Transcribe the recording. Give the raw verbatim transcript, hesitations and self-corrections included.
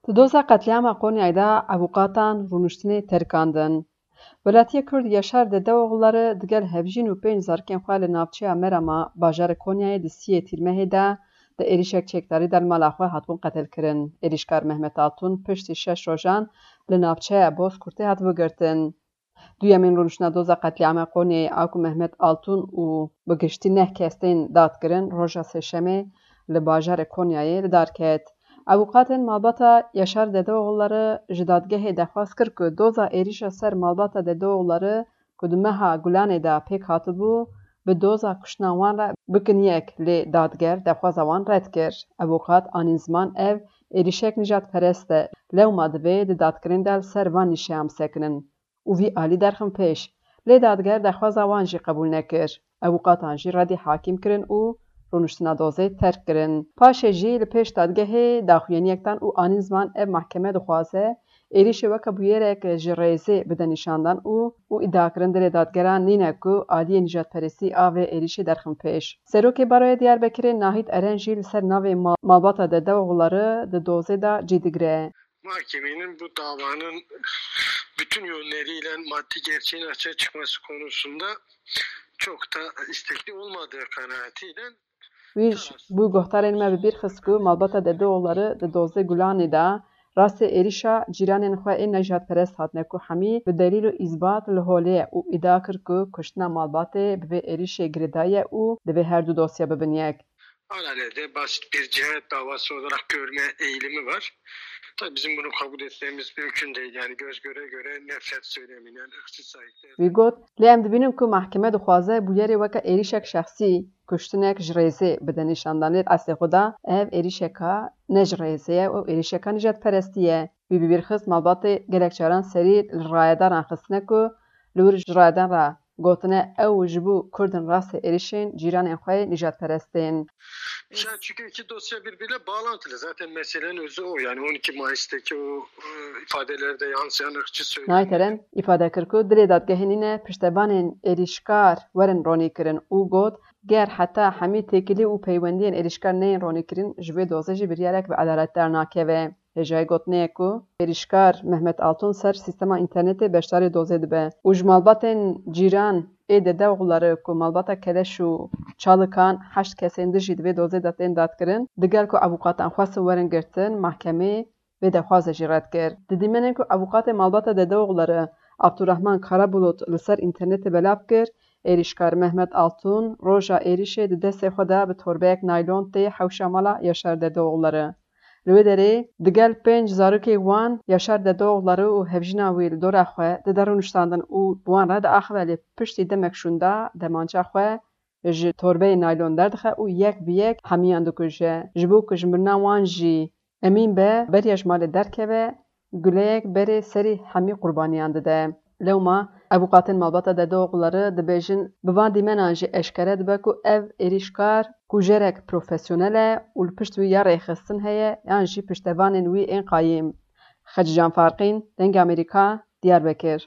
Di doza qetliyama Konyayê de evoqatan rûniştinê terkandin. Welatiya Kurd Yaşar Dedeoğulları digel hevjîn û pênc zarokên xwe li navçeya Merama bajarê Konyayê di siyê tîrmehê de di êrişek çekdarî dermala xwe hatibûn qetelkirin. Êrişkar Mehmet Altun piştî şeş rojan li navçeya Bozkurtê hat bigirtin. Duyemîn rûniştina doza qetliyama Konyayê a ku Mehmet Altun û bi giştî neh kes tên dadkirin roja sêşemê li bajarê Konyayê li dar ket. Avukatên malbata Yaşar Dedeoğulları ji dadgehê dexwaz kir ku doza êrişa ser malbata Dedeoğulları ku di meha Gulanê de pêk hatibû bi doza kuştina wan re bikin yek lê dadger dexwaza wan red kir. Avukat anîn ziman ev êrişek nijadperest e lewma divê di dadkirîn de li ser van nîşeyam sekinin û vî alî derxin pêş. Lê dadger dexwaza wan jî qebûl nekir. Avukatan jî redî hakîm kirin û rûniştina dozê terk kirin. Paşê jî li pêş dadgehê daxuyaniyekdan û anîn ziman ev mahkeme dixwaze êrişê weke bûyerek ji rêzê bide nîşandan û û îdia kirin dilê dadgeran nîne ku aliyê nijadperestî a vê êrişê derxin pêş. Serokê Baroya Diyarbekirê Nahit Eren jî li ser navê malbata Dedeoğulları di dozê de cî digire. Mahkemenin bu davanın bütün yönleriyle maddi gerçeğin açığa çıkması konusunda çok da istekli olmadığı kanaatiyle Wî bû guhdarên me bi bîr xist ku malbata Dedeoğulları di dozê Gulanê de rastê êrişa cîranên xwe ên nejadperest hatine ku hemî bi delîl û îzbat li holê ye û îdia kir ku kuştina malbatê bi vê êrişê girêdayî ye û divê her du dosya bibin yek. Alelade basit bir cinayet davası olarak görme eğilimi var. Tabii bizim bunu kabul etmemiz mümkün değil. Yani göz göre göre nefret söylemine, ırkçı sahipler. Wî got, lê em dibînin ku mahkeme dixwaze bûyerê weke êrişek şexsî kuştinek ji rêzê bide nîşandan lê eslê xwe de ev êrişeka ne ji rêzê ye û êrişeka nijadperestî ye. Wî bi bîr xist malbatê gelek caran serî li rayedaran xistine ku li wir ji rayedan re gotine ew ji bo Kurdin rastê êrişên cîranên xwe nijadperest tên. Yani çünkü iki dosya birbiriyle bağlantılı. Zaten meselenin özü o. Yani on iki Mayıs'taki o e, ifadelerde yansıyan ırkçı söylem. Nahit Eren îfade kir ku dilê dadgehê nîne piştebanên êrişkar werin ronîkirin û got ger heta hemî têkilî û peywendiyên êrişkar neyên ronîkirin ji vê dozê jî biryarek bi edalet dernakeve. Hêjayî gotinê ku êrişkar Mehmet Altun ser sîstema înternetê beşdarî dozê dibe û ji malbatên cîran ê Dedeoğulları ku malbata Keleş û Çalıkan heşt kesên din jî divê dozê de tên dadkirin digel ku avukatan xwestin werin girtin mahkemê vê dexwazê jî red kir. Di dîmenên ku avukatê malbata Dedeoğulları Abdurrahman Karabulut li ser înternetê belav kir, êrişkar Mehmet Altun roja êrişê di destê xwe de bi torbeyek naylon tê hewşa mala Yaşar Dedeoğulları. Li wê derê digel pênc zarokê wan Yaşar Dedeoğulları û hevjîna wî li dora xwe di der rûniştandin û bi wan re diaxive lê piştî demek şûn da demança xwe ji torbeyê naylon derdixe û yek bi yek hemîyan dikuje. Ji bo ku ji mirina wan jî emîn be beriya ji malê derkeve guleyek berê serî hemî qurbaniyan dide. Lewma avukatên malbata Dedeoğulları dibêjin bi van dîmenan jî eşkere dibe ku ev êrişkar kujerek profesyonel e û li pişt wî ya rêxistin heye yan jî piştevanên wî ên qayîm. Xecî Canfarqîn, Dengê Amerîka, Diyarbekir.